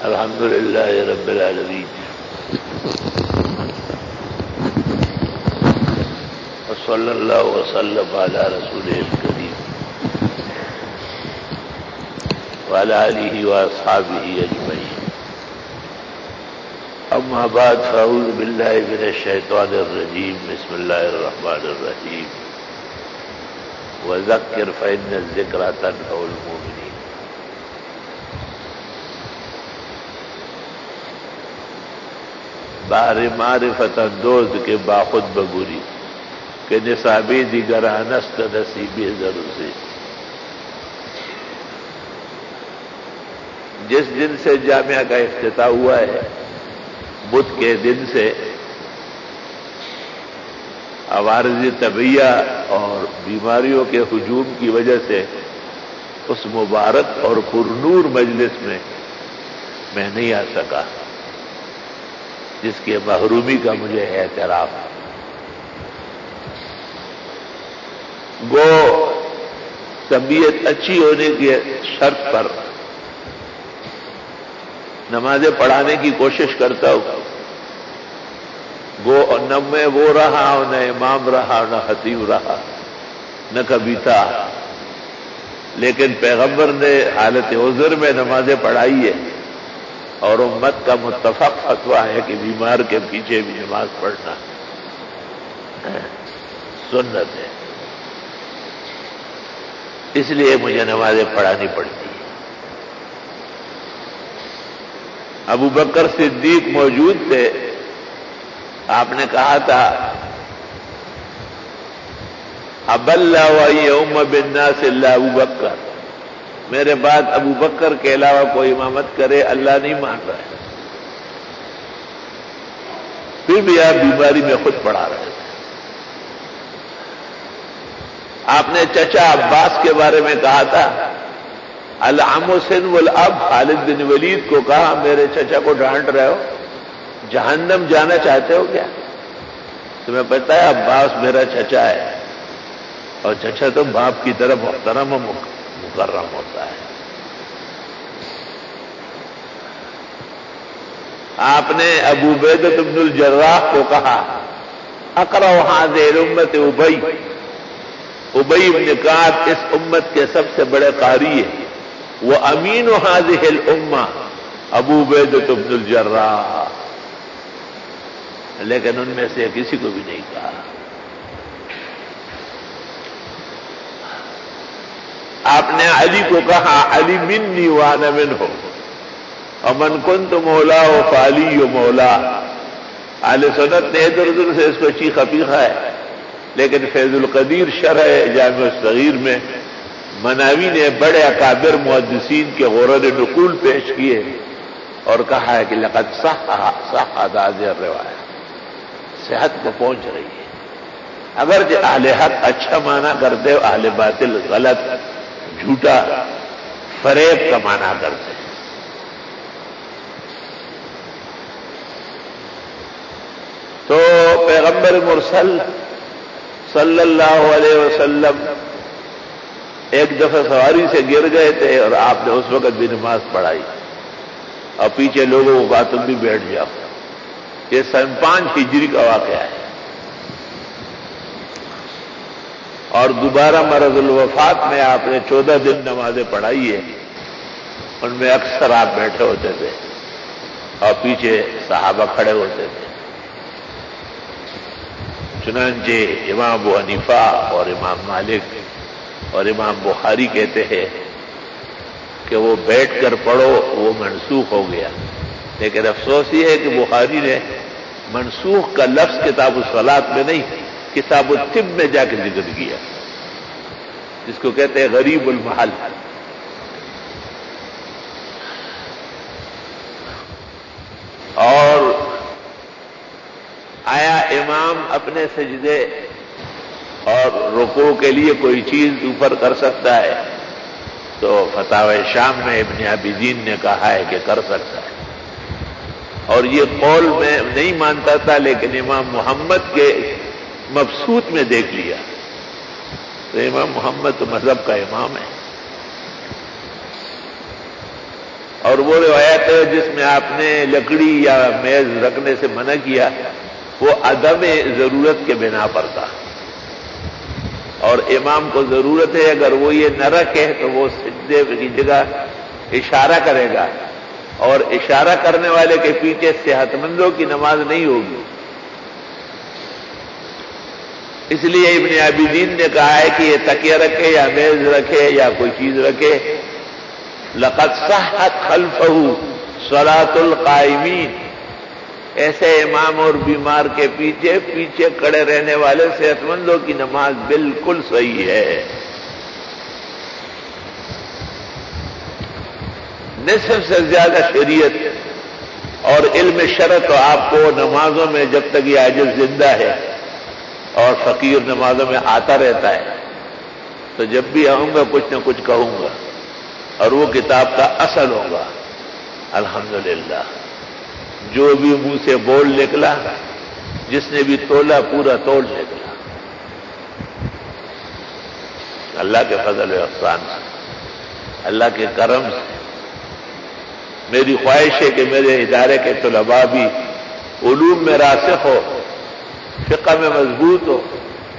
الحمد للہ رب العالمین وصلی اللہ وسلم علی رسولہ الکریم وعلی آلہ واصحابہ اجمعین اما بعد فاعوذ باللہ من الشیطان الرجیم بسم اللہ الرحمن الرحیم وذکر فإن الذکرى تنفع المؤمنین۔ بار معرفت اندوز کے باخود بگوری کہ نصابی دیگرانست نصیبی ضرور سے۔ جس دن سے جامعہ کا افتتاح ہوا ہے بدھ کے دن سے عوارض طبیعہ اور بیماریوں کے ہجوم کی وجہ سے اس مبارک اور پرنور مجلس میں میں نہیں آ سکا جس کی محرومی کا مجھے اعتراف۔ گو طبیعت اچھی ہونے کی شرط پر نمازیں پڑھانے کی کوشش کرتا ہوں، گو نہ میں وہ رہا نہ امام رہا نہ خطیب رہا نہ کبھی تھا، لیکن پیغمبر نے حالت عذر میں نمازیں پڑھائی ہے اور امت کا متفق فتویٰ ہے کہ بیمار کے پیچھے بھی نماز پڑھنا سنت ہے، اس لیے مجھے نمازیں پڑھانی پڑتی ہیں۔ ابو بکر صدیق موجود تھے، آپ نے کہا تھا اب اللہ وَيَوْمَ بِالنَّاسِ اللہ ابو بکر، میرے بعد ابو بکر کے علاوہ کوئی امامت کرے اللہ نہیں مان رہا ہے۔ پھر بھی آپ بیماری میں خود پڑھا رہے تھے۔ آپ نے چچا عباس کے بارے میں کہا تھا العم سن والاب، خالد بن ولید کو کہا میرے چچا کو ڈانٹ رہے ہو، جہنم جانا چاہتے ہو کیا؟ تمہیں پتہ ہے عباس میرا چچا ہے، اور چچا تو باپ کی طرف محترم و مکرم ہوتا ہے۔ آپ نے ابو عبیدہ بن الجراح کو کہا اقرأ هذه الامة ابی بن کعب اس امت کے سب سے بڑے قاری ہیں، وہ امین هذه الامة ابو عبیدہ بن الجراح، لیکن ان میں سے کسی کو بھی نہیں کہا۔ آپ نے علی کو کہا علی منی وانا منہ ومن کنت مولا فعلی مولا۔ اہل سنت نے ادھر ادھر سے اس کو چیخا پیخا ہے، لیکن فیض القدیر شرح جامع الصغیر میں مناوی نے بڑے اکابر محدثین کے غرر نقول پیش کیے اور کہا ہے کہ لقد صح هذه الروایت، صحت کو پہنچ رہی ہے۔ اگرچہ اہل حق اچھا معنی کرتے ہو، اہل باطل غلط جھوٹا فریب کا معنی کرتے ہیں۔ تو پیغمبر مرسل صلی اللہ علیہ وسلم ایک دفعہ سواری سے گر گئے تھے اور آپ نے اس وقت بھی نماز پڑھائی اور پیچھے لوگوں کو کہا تم بھی بیٹھ جاؤ۔ یہ 5 ہجری کا واقعہ ہے، اور دوبارہ مرض الوفات میں آپ نے 14 دن نمازیں پڑھائی ہے، ان میں اکثر آپ بیٹھے ہوتے تھے اور پیچھے صحابہ کھڑے ہوتے تھے۔ چنانچہ امام ابو حنیفہ اور امام مالک اور امام بخاری کہتے ہیں کہ وہ بیٹھ کر پڑھو وہ منسوخ ہو گیا، لیکن افسوس یہ ہے کہ بخاری نے منسوخ کا لفظ کتاب الصلاۃ میں نہیں، کتاب الطب میں جا کے ذکر کیا، جس کو کہتے ہیں غریب المحل۔ اور آیا امام اپنے سجدے اور رکوع کے لیے کوئی چیز اوپر کر سکتا ہے؟ تو فتاوی شام میں ابن عابدین نے کہا ہے کہ کر سکتا ہے، اور یہ قول میں نہیں مانتا تھا، لیکن امام محمد کے مبسوط میں دیکھ لیا، تو امام محمد تو مذہب کا امام ہے۔ اور وہ روایت ہے جس میں آپ نے لکڑی یا میز رکھنے سے منع کیا وہ عدم ضرورت کے بنا پر تھا، اور امام کو ضرورت ہے اگر وہ یہ نہ رکھے تو وہ سجدے کی جگہ اشارہ کرے گا، اور اشارہ کرنے والے کے پیچھے صحت مندوں کی نماز نہیں ہوگی۔ اس لیے ابن عابدین نے کہا ہے کہ یہ تکیہ رکھے یا میز رکھے یا کوئی چیز رکھے، لقد صحت خلفہ صلاۃ القائمین، ایسے امام اور بیمار کے پیچھے کھڑے رہنے والے صحت مندوں کی نماز بالکل صحیح ہے۔ نصف سے زیادہ شریعت اور علم شرع تو آپ کو نمازوں میں جب تک یہ عاجز زندہ ہے اور فقیر نمازوں میں آتا رہتا ہے تو جب بھی آؤں گا کچھ نہ کچھ کہوں گا، اور وہ کتاب کا اصل ہوگا۔ الحمدللہ جو بھی منہ سے بول نکلا، جس نے بھی تولا پورا توڑ نکلا، اللہ کے فضل و احسان سے، اللہ کے کرم سے۔ میری خواہش ہے کہ میرے ادارے کے طلباء بھی علوم میں راسخ ہو، فقہ میں مضبوط ہو،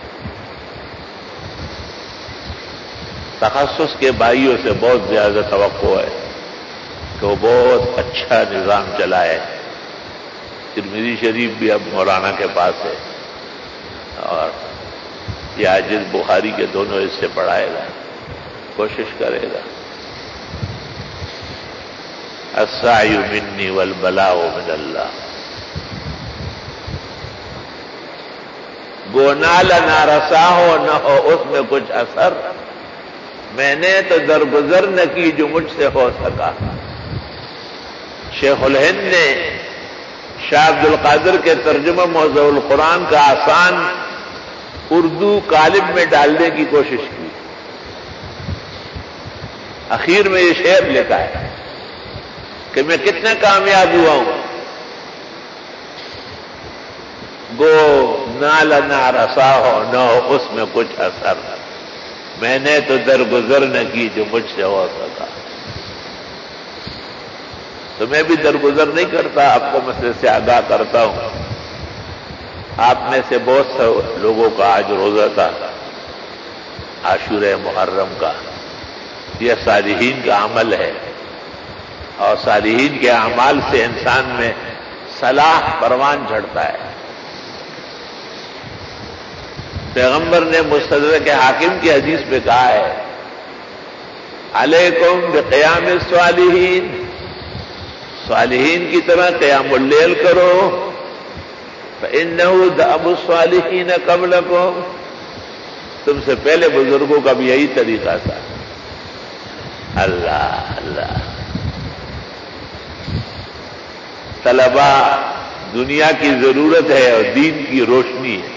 تخصص کے بھائیوں سے بہت زیادہ توقع ہے کہ وہ بہت اچھا نظام چلائے۔ ترمذی شریف بھی اب مولانا کے پاس ہے، اور یہ عاجز بخاری کے دونوں حصے پڑھائے گا، کوشش کرے گا۔ السعی منی والبلاء من اللہ، گونال نہ رسا ہو نہ ہو اس میں کچھ اثر، میں نے تو درگزر نہ کی جو مجھ سے ہو سکا۔ شیخ الہند نے شاہ عبد القادر کے ترجمہ موضوع القرآن کا آسان اردو قالب میں ڈالنے کی کوشش کی، اخیر میں یہ شعر لکھا ہے کہ میں کتنا کامیاب ہوا ہوں، گو نال نہ رسا ہو نہ ہو اس میں کچھ اثر، میں نے تو درگزر نہ کی جو مجھ سے ہو سکا۔ تو میں بھی درگزر نہیں کرتا، آپ کو مسئلے سے آگاہ کرتا ہوں۔ آپ میں سے بہت سے لوگوں کا آج روزہ تھا، عاشورہ محرم کا، یہ صالحین کا عمل ہے، اور صالحین کے اعمال سے انسان میں صلاح پروان چڑھتا ہے۔ پیغمبر نے مستدرک حاکم کی حدیث میں کہا ہے، علیکم بقیام الصالحین، صالحین کی طرح قیام اللیل کرو، فإنہ دأب الصالحین قبلکم، تم سے پہلے بزرگوں کا بھی یہی طریقہ تھا۔ اللہ اللہ، طلباء دنیا کی ضرورت ہے اور دین کی روشنی ہے۔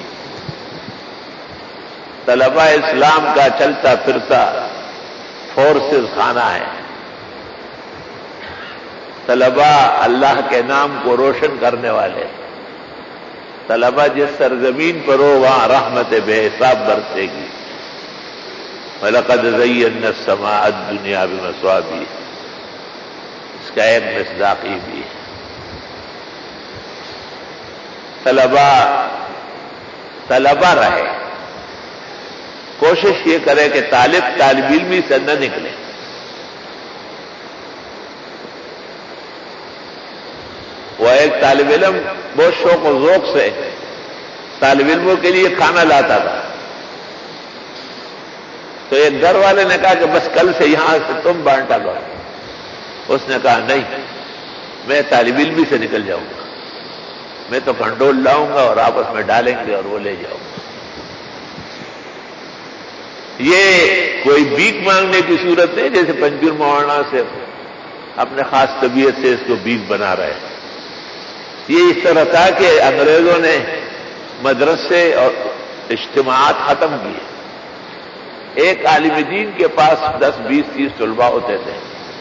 طلباء اسلام کا چلتا پھرتا فورسز خانہ ہے۔ طلباء اللہ کے نام کو روشن کرنے والے، طلباء جس سرزمین پر ہو وہاں رحمت بے حساب برسے گی۔ وَلَقَدْ زَيَّنَّا السَّمَاءَ الدُّنْيَا بِمَصَابِيحَ، اس کا ایک مصداقی بھی ہے۔ طلباء رہے، کوشش یہ کرے کہ طالب علمی سے نہ نکلے۔ وہ ایک طالب علم بہت شوق و ذوق سے طالب علموں کے لیے کھانا لاتا تھا، تو ایک گھر والے نے کہا کہ بس کل سے یہاں سے تم بانٹا کرو۔ اس نے کہا نہیں، میں طالب علمی سے نکل جاؤں گا، میں تو کنڈول لاؤں گا اور آپس میں ڈالیں گے اور وہ لے جاؤں گا۔ یہ کوئی بھیک مانگنے کی صورت نہیں جیسے پنجور مولانا سے اپنے خاص طبیعت سے اس کو بھیک بنا رہے ہیں۔ یہ اس طرح تھا کہ انگریزوں نے مدرسے اور اجتماعات ختم کیے، ایک عالم دین کے پاس 10 20 30 طلباء ہوتے تھے،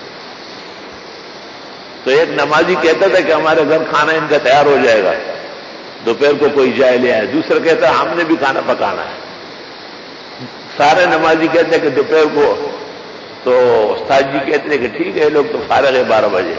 تو ایک نمازی کہتا تھا کہ ہمارے گھر کھانا ان کا تیار ہو جائے گا، دوپہر کو کوئی جائے لے آئے، دوسرا کہتا ہے ہم نے بھی کھانا پکانا ہے، سارے نمازی کہتے ہیں کہ دوپہر کو تو استاد جی کہتے ہیں کہ ٹھیک ہے لوگ تو فارغ ہے 12 بجے،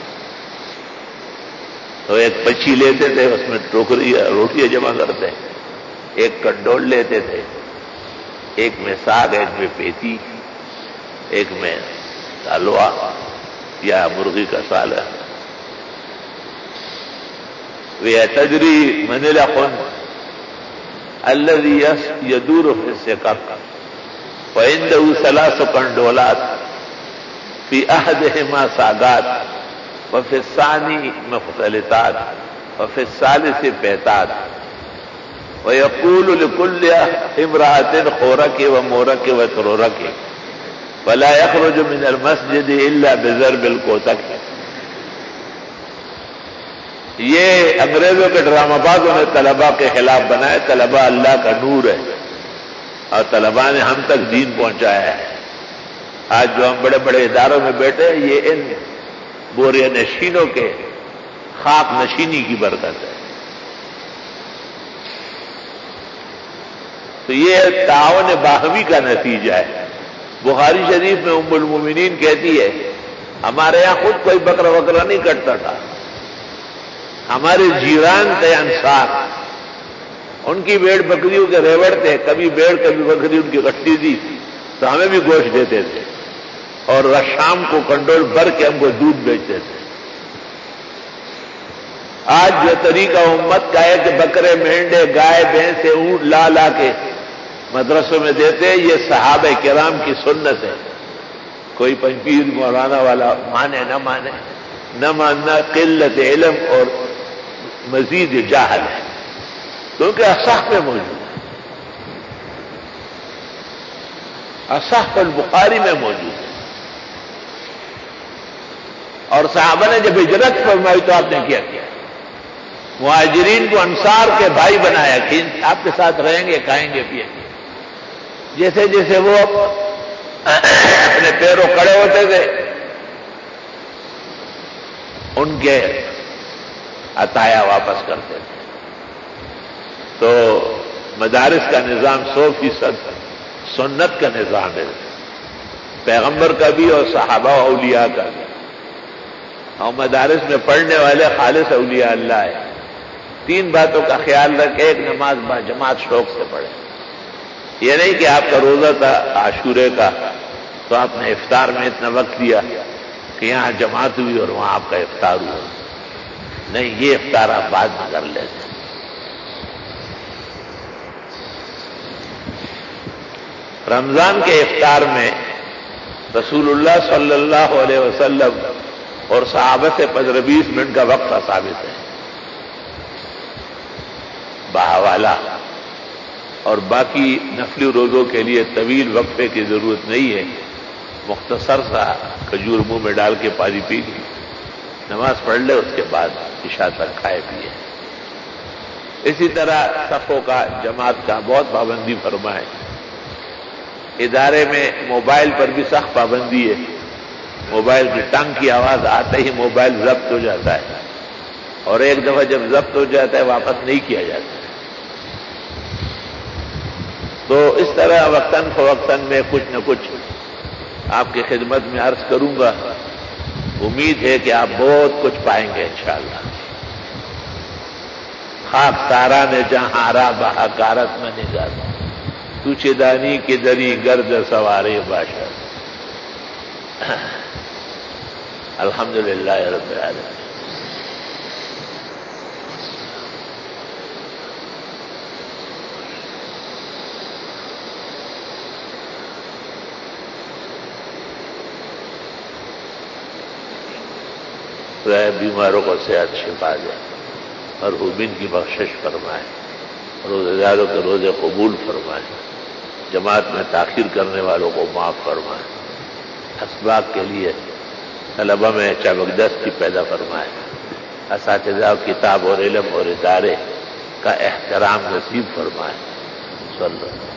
تو ایک پچی لیتے تھے، اس میں ٹوکری روٹیاں جمع کرتے، ایک کنڈول لیتے تھے، ایک میں ساگ، ایک میں پیتی، ایک میں حلوہ یا مرغی کا سالن۔ وَيَتَدْرِي مَنِ الْأَخُنُ الَّذِي يَدُورُ فِي السِّقَاقِ وَعِنْدَهُ 3 قندولات فِي أَحَدِهِمَا سَاغَاتٌ وَفِي الثَّانِي مُخْتَلِطَاتٌ وَفِي الثَّالِثِ بَيْتَاتٌ وَيَقُولُ لِكُلِّ امْرَأَةٍ خُورَكِ وَمُورَكِ وَتُرُورَكِ وَلَا يَخْرُجُ مِنَ الْمَسْجِدِ إِلَّا بِضَرْبِ الْكُوتَكِ۔ یہ انگریزوں کے ڈرامہ بازوں نے طلباء کے خلاف بنائے۔ طلباء اللہ کا نور ہے اور طلباء نے ہم تک دین پہنچایا ہے۔ آج جو ہم بڑے بڑے اداروں میں بیٹھے یہ ان بورے نشینوں کے خاک نشینی کی برکت ہے۔ تو یہ تعاون باہمی کا نتیجہ ہے۔ بخاری شریف میں ام المومنین کہتی ہے ہمارے یہاں خود کوئی بکرا وکرا نہیں کٹتا تھا، ہمارے جیران تھے انصار، ان کی بھیڑ بکریوں کے ریوڑ تھے، کبھی بھیڑ کبھی بکری ان کی کٹتی تھی تو ہمیں بھی گوشت دیتے تھے اور شام کو کنڈول بھر کے ہم کو دودھ بیچتے تھے۔ آج جو طریقہ امت کا ہے کہ بکرے مینڈے گائے بھینس اونٹ لا لا کے مدرسوں میں دیتے، یہ صحابہ کرام کی سنت ہے۔ کوئی پنجیر مولانا والا مانے نہ مانے، نہ ماننا قلت علم اور مزید جاہل ہے، کیونکہ اصح میں موجود ہے، اصح البخاری میں موجود ہے۔ اور صحابہ نے جب ہجرت فرمائی تو آپ نے کیا کیا؟ مہاجرین کو انصار کے بھائی بنایا کہ آپ کے ساتھ رہیں گے، کھائیں گے، پیئیں گے۔ جیسے جیسے وہ اپنے پیروں کھڑے ہوتے تھے ان کے عطایا واپس کرتے تھے۔ تو مدارس کا نظام 100% سنت کا نظام ہے، پیغمبر کا بھی اور صحابہ و اولیاء کا بھی۔ اور مدارس میں پڑھنے والے خالص اولیاء اللہ ہے۔ 3 باتوں کا خیال رکھے، ایک نماز با جماعت شوق سے پڑھے۔ یہ نہیں کہ آپ کا روزہ تھا عاشورے کا تو آپ نے افطار میں اتنا وقت دیا کہ یہاں جماعت ہوئی اور وہاں آپ کا افطار ہوا، نہیں، یہ افطار آپ بعد میں کر لیتے۔ رمضان کے افطار میں رسول اللہ صلی اللہ علیہ وسلم اور صحابہ سے 15-20 منٹ کا وقفہ ثابت ہے بحوالہ، اور باقی نفلی روزوں کے لیے طویل وقفے کی ضرورت نہیں ہے، مختصر سا کھجور منہ میں ڈال کے پانی پی کے نماز پڑھ لے، اس کے بعد عشاء تک کھائے پیے۔ اسی طرح صفوں کا، جماعت کا بہت پابندی فرمائے۔ ادارے میں موبائل پر بھی سخت پابندی ہے، موبائل کی ٹنگ کی آواز آتے ہی موبائل ضبط ہو جاتا ہے، اور ایک دفعہ جب ضبط ہو جاتا ہے واپس نہیں کیا جاتا۔ تو اس طرح وقتاً فوقتاً میں کچھ نہ کچھ آپ کی خدمت میں عرض کروں گا۔ امید ہے کہ آپ بہت کچھ پائیں گے انشاءاللہ۔ خاک سارا نے جہاں را بہاکارت میں نگاہ، تو چدانی کی دری گرد سوارے باشا۔ الحمدللہ رب العالمین۔ بیماروں کو صحت شفا دے، اور مرحومین کی بخشش فرمائے، روزے داروں کے روزے قبول فرمائے، جماعت میں تاخیر کرنے والوں کو معاف فرمائے، اسباق کے لیے طلبہ میں چابکدستی پیدا فرمائے، اساتذہ کتاب اور علم اور ادارے کا احترام نصیب فرمائے۔ صلی اللہ